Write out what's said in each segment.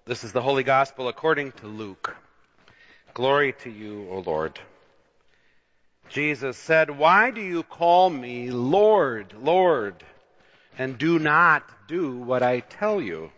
This is the Holy Gospel according to Luke. Glory to you, O Lord. Jesus said, "Why do you call me Lord, Lord, and do not do what I tell you?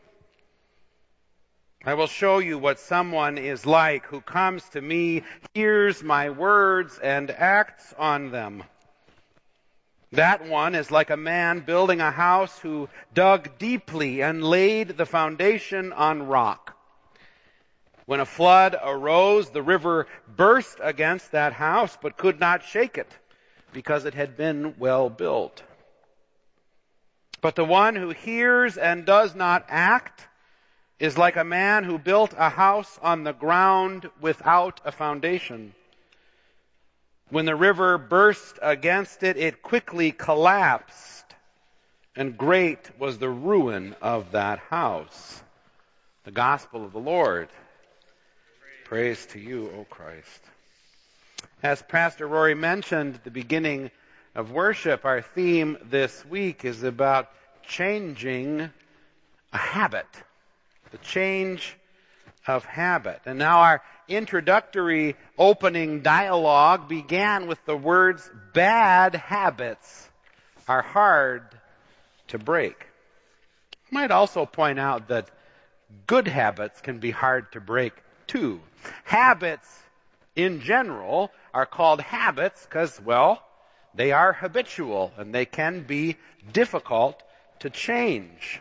I will show you what someone is like who comes to me, hears my words, and acts on them. That one is like a man building a house who dug deeply and laid the foundation on rock. When a flood arose, the river burst against that house, but could not shake it, because it had been well built. But the one who hears and does not act is like a man who built a house on the ground without a foundation. When the river burst against it, it quickly collapsed, and great was the ruin of that house." The Gospel of the Lord. Praise to you, O Christ. As Pastor Rory mentioned at the beginning of worship, our theme this week is about changing a habit. The change of habit. And now our introductory opening dialogue began with the words, "Bad habits are hard to break." I might also point out that good habits can be hard to break too. Habits in general are called habits because, well, they are habitual and they can be difficult to change.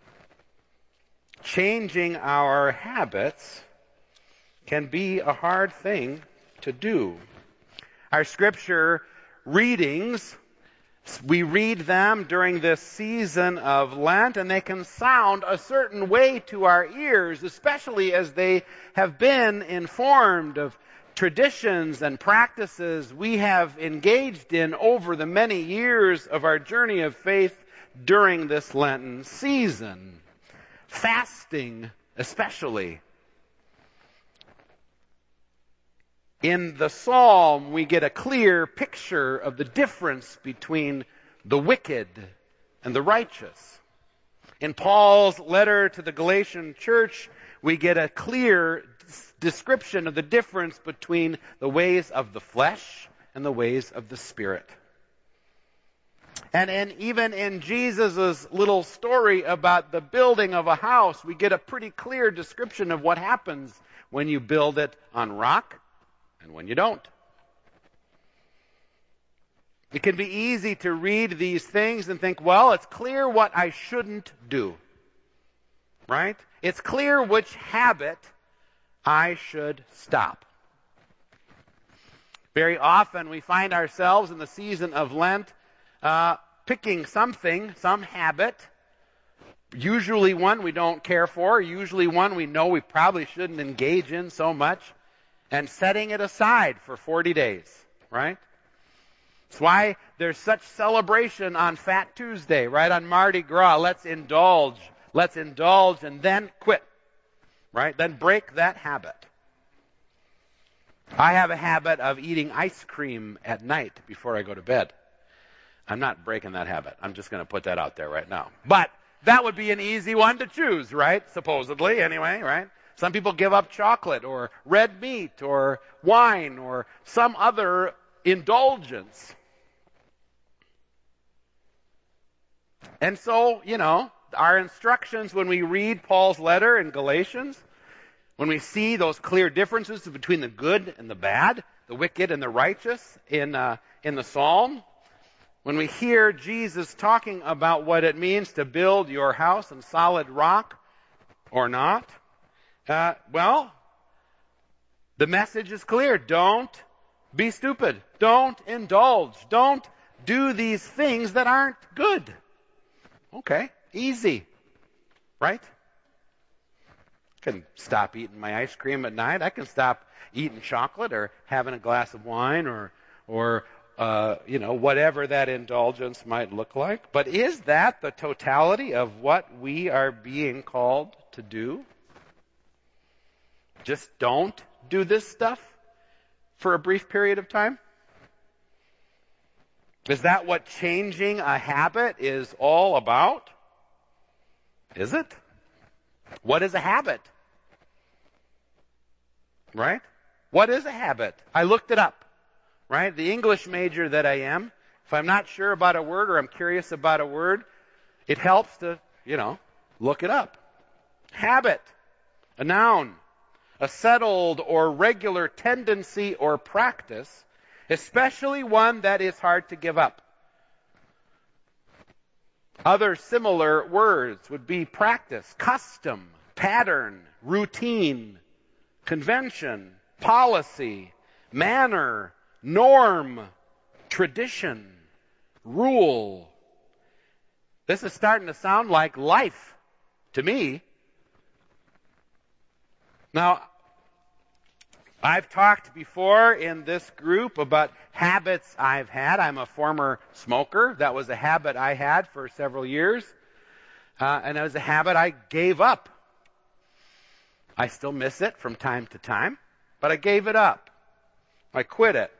Changing our habits can be a hard thing to do. Our scripture readings, we read them during this season of Lent, and they can sound a certain way to our ears, especially as they have been informed of traditions and practices we have engaged in over the many years of our journey of faith during this Lenten season. Fasting, especially. In the psalm, we get a clear picture of the difference between the wicked and the righteous. In Paul's letter to the Galatian church, we get a clear description of the difference between the ways of the flesh and the ways of the Spirit. And even in Jesus' little story about the building of a house, we get a pretty clear description of what happens when you build it on rock and when you don't. It can be easy to read these things and think, well, it's clear what I shouldn't do. Right? It's clear which habit I should stop. Very often we find ourselves in the season of Lent picking something, some habit, usually one we don't care for, usually one we know we probably shouldn't engage in so much, and setting it aside for 40 days, right? That's why there's such celebration on Fat Tuesday, right? On Mardi Gras. Let's indulge and then quit, right? Then break that habit. I have a habit of eating ice cream at night before I go to bed. I'm not breaking that habit. I'm just going to put that out there right now. But that would be an easy one to choose, right? Supposedly, anyway, right? Some people give up chocolate or red meat or wine or some other indulgence. And so, our instructions when we read Paul's letter in Galatians, when we see those clear differences between the good and the bad, the wicked and the righteous in the psalm, when we hear Jesus talking about what it means to build your house on solid rock or not, the message is clear. Don't be stupid. Don't indulge. Don't do these things that aren't good. Okay, easy, right? I can stop eating my ice cream at night. I can stop eating chocolate or having a glass of wine or whatever that indulgence might look like. But is that the totality of what we are being called to do? Just don't do this stuff for a brief period of time? Is that what changing a habit is all about? Is it? What is a habit? right? What is a habit? I looked it up, right? The English major that I am, if I'm not sure about a word or I'm curious about a word, it helps to, look it up. Habit, a noun, a settled or regular tendency or practice, especially one that is hard to give up. Other similar words would be practice, custom, pattern, routine, convention, policy, manner, norm, tradition, rule. This is starting to sound like life to me. Now, I've talked before in this group about habits I've had. I'm a former smoker. That was a habit I had for several years. And it was a habit I gave up. I still miss it from time to time, but I gave it up. I quit it.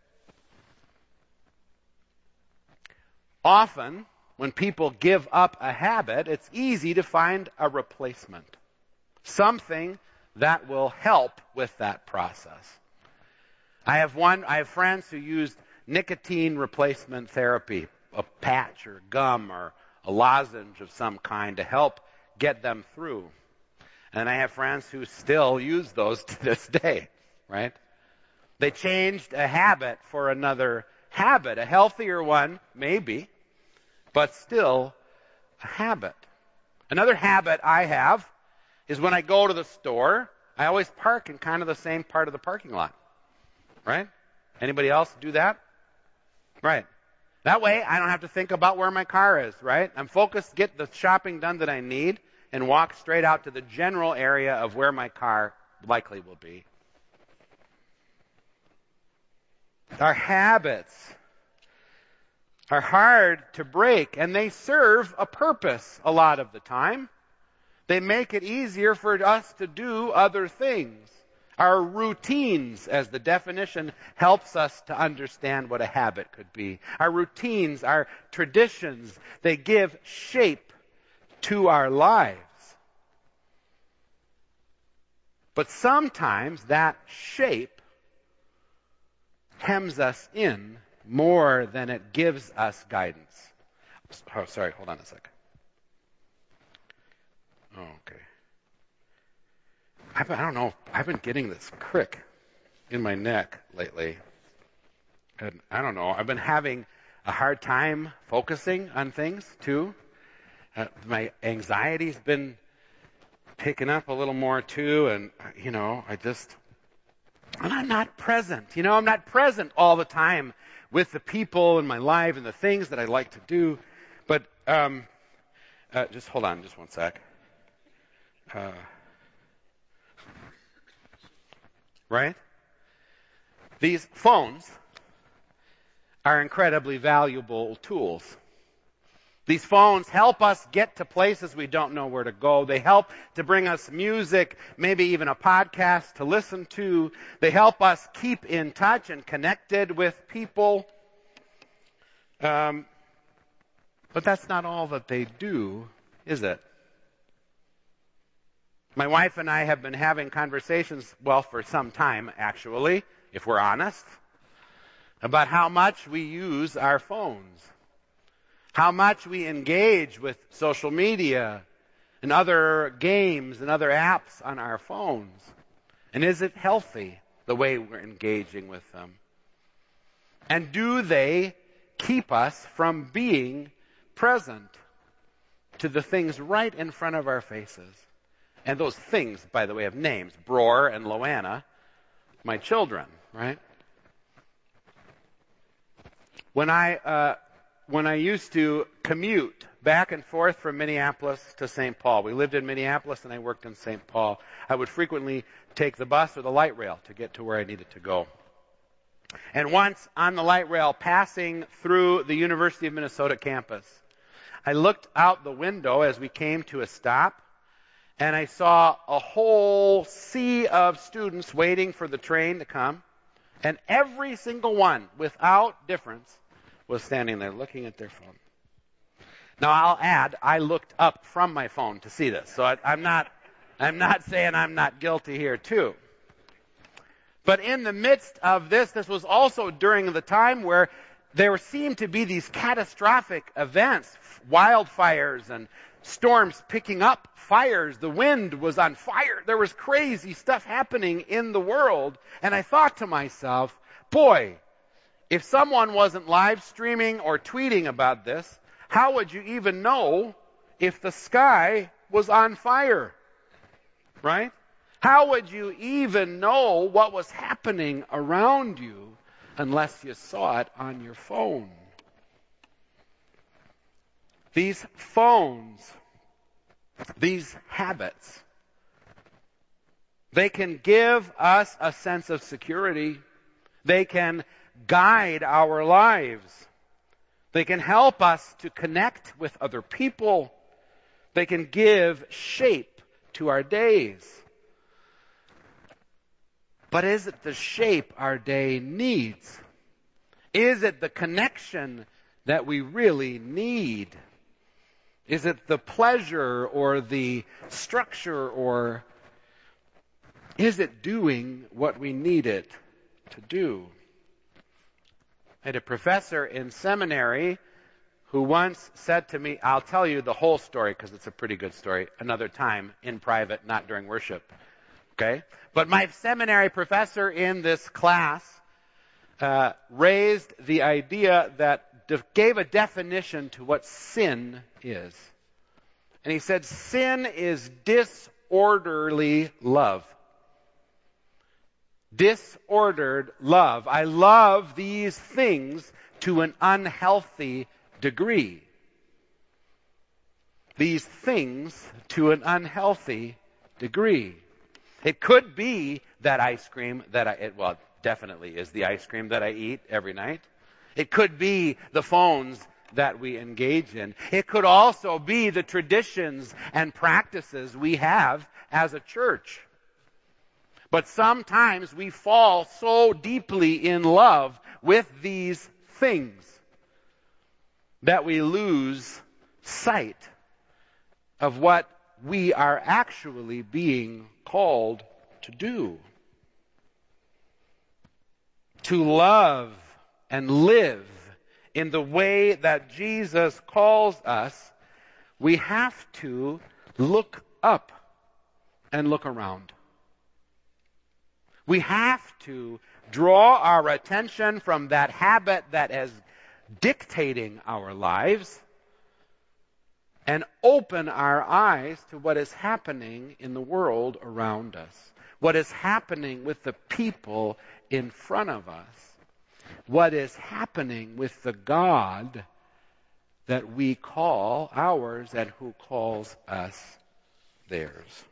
Often, when people give up a habit, it's easy to find a replacement. Something that will help with that process. I have friends who used nicotine replacement therapy, a patch or gum or a lozenge of some kind to help get them through. And I have friends who still use those to this day, right? They changed a habit for another habit, a healthier one, maybe, but still a habit. Another habit I have is when I go to the store, I always park in kind of the same part of the parking lot. Right? Anybody else do that? Right. That way, I don't have to think about where my car is, right? I'm focused, get the shopping done that I need, and walk straight out to the general area of where my car likely will be. Our habits are hard to break, and they serve a purpose a lot of the time. They make it easier for us to do other things. Our routines, as the definition helps us to understand what a habit could be. Our routines, our traditions, they give shape to our lives. But sometimes that shape hems us in more than it gives us guidance. Oh, sorry, hold on a second. Oh, okay. I don't know. I've been getting this crick in my neck lately. And I don't know. I've been having a hard time focusing on things, too. My anxiety's been picking up a little more, too. And, and I'm not present. I'm not present all the time with the people in my life and the things that I like to do. But just hold on just one sec. Right? These phones are incredibly valuable tools. These phones help us get to places we don't know where to go. They help to bring us music, maybe even a podcast to listen to. They help us keep in touch and connected with people. But that's not all that they do, is it? My wife and I have been having conversations, for some time, actually, if we're honest, about how much we use our phones, how much we engage with social media and other games and other apps on our phones. And is it healthy, the way we're engaging with them? And do they keep us from being present to the things right in front of our faces? And those things, by the way, have names. Bror and Loanna, my children, right? When I used to commute back and forth from Minneapolis to St. Paul, we lived in Minneapolis and I worked in St. Paul, I would frequently take the bus or the light rail to get to where I needed to go. And once on the light rail passing through the University of Minnesota campus, I looked out the window as we came to a stop, and I saw a whole sea of students waiting for the train to come. And every single one, without difference, was standing there looking at their phone. Now, I'll add, I looked up from my phone to see this. So I'm not saying I'm not guilty here, too. But in the midst of this was also during the time where there seemed to be these catastrophic events, wildfires and storms picking up fires. The wind was on fire. There was crazy stuff happening in the world. And I thought to myself, boy, if someone wasn't live streaming or tweeting about this, how would you even know if the sky was on fire? Right? How would you even know what was happening around you unless you saw it on your phone? These phones, these habits, they can give us a sense of security. They can guide our lives. They can help us to connect with other people. They can give shape to our days. But is it the shape our day needs? Is it the connection that we really need? Is it the pleasure or the structure, or is it doing what we need it to do? I had a professor in seminary who once said to me, I'll tell you the whole story because it's a pretty good story, another time in private, not during worship. Okay? But my seminary professor in this class raised the idea that gave a definition to what sin is. And he said, sin is disorderly love. Disordered love. I love these things to an unhealthy degree. These things to an unhealthy degree. It could be that ice cream that definitely is the ice cream that I eat every night. It could be the phones that we engage in. It could also be the traditions and practices we have as a church. But sometimes we fall so deeply in love with these things that we lose sight of what we are actually being called to do. To love and live in the way that Jesus calls us, we have to look up and look around. We have to draw our attention from that habit that is dictating our lives and open our eyes to what is happening in the world around us, what is happening with the people in front of us, what is happening with the God that we call ours and who calls us theirs.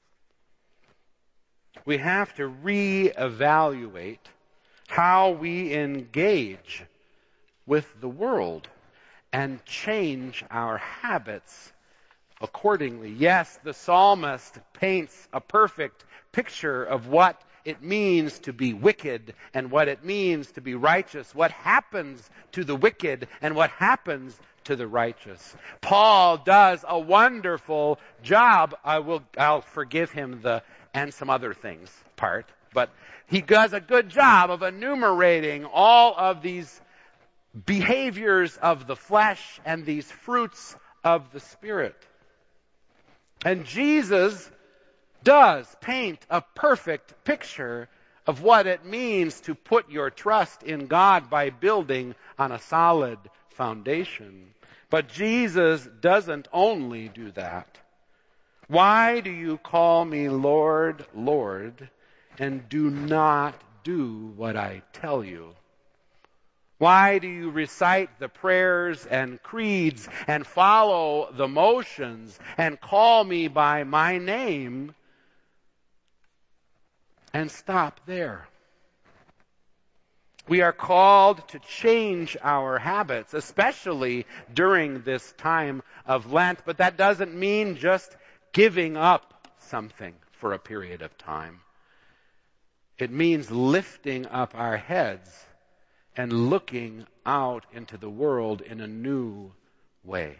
We have to reevaluate how we engage with the world and change our habits accordingly. Yes, the psalmist paints a perfect picture of what it means to be wicked and what it means to be righteous, what happens to the wicked and what happens to the righteous. Paul does a wonderful job. I'll forgive him the and some other things part, but he does a good job of enumerating all of these behaviors of the flesh and these fruits of the Spirit. And Jesus does paint a perfect picture of what it means to put your trust in God by building on a solid foundation. But Jesus doesn't only do that. Why do you call me Lord, Lord, and do not do what I tell you? Why do you recite the prayers and creeds and follow the motions and call me by my name and stop there? We are called to change our habits, especially during this time of Lent, but that doesn't mean just giving up something for a period of time. It means lifting up our heads and looking out into the world in a new way.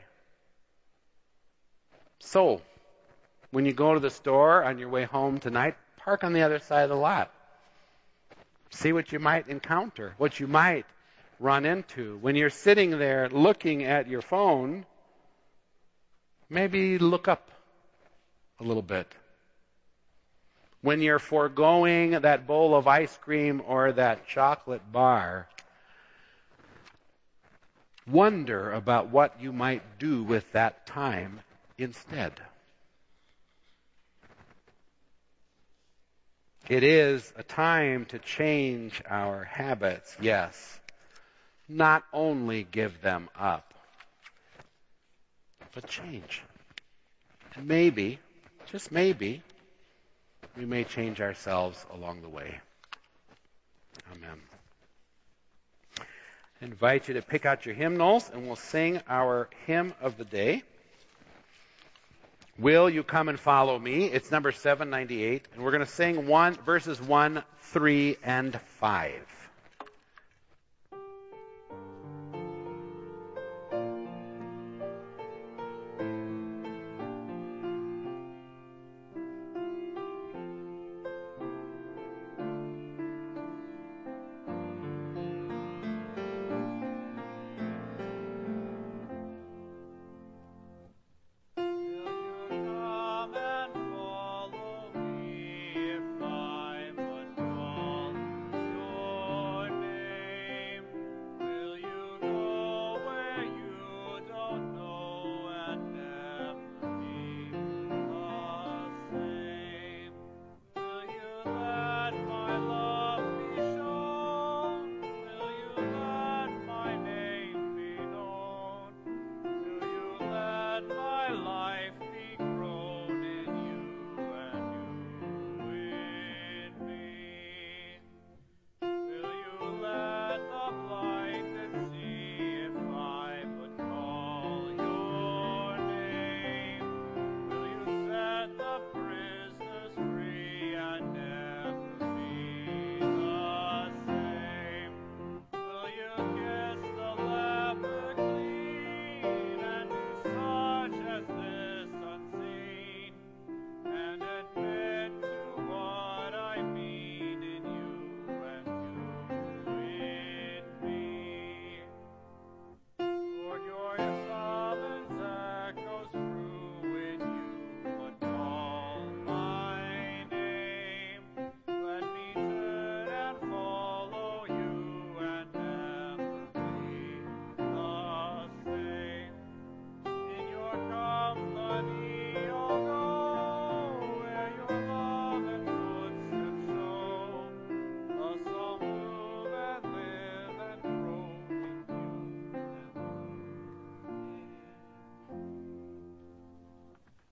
So, when you go to the store on your way home tonight, park on the other side of the lot. See what you might encounter, what you might run into. When you're sitting there looking at your phone, maybe look up a little bit. When you're foregoing that bowl of ice cream or that chocolate bar, wonder about what you might do with that time instead. It is a time to change our habits, yes. Not only give them up, but change. And maybe, just maybe, we may change ourselves along the way. Amen. I invite you to pick out your hymnals and we'll sing our hymn of the day. Will You Come and Follow Me? It's number 798, and we're going to sing verses 1, 3, and 5.